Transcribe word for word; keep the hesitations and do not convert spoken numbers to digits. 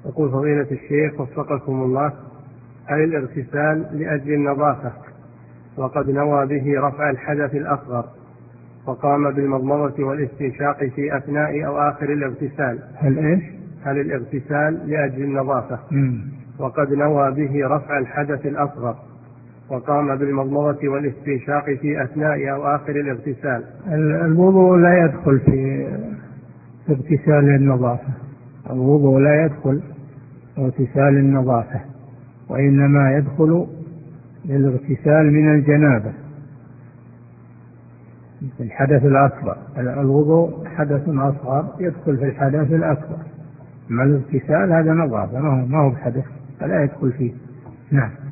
يقول فضيلة الشيخ وفقكم الله، هل الاغتسال لأجل النظافة وقد نوى به رفع الحدث الأصغر وقام بالمضمضة والاستنشاق في أثناء أو آخر الاغتسال، هل إيش؟ هل الاغتسال لأجل النظافة مم. وقد نوى به رفع الحدث الأصغر وقام بالمضمضة والاستنشاق في أثناء أو آخر الاغتسال، الوضوء لا يدخل في اغتسال النظافة، الوضوء لا يدخل اغتسال النظافة، وإنما يدخل للاغتسال من الجنابة في الحدث الأكبر. الوضوء حدث أصغر يدخل في الحدث الأكبر، أما الاغتسال هذا نظافة ما هو بحدث فلا يدخل فيه. نعم.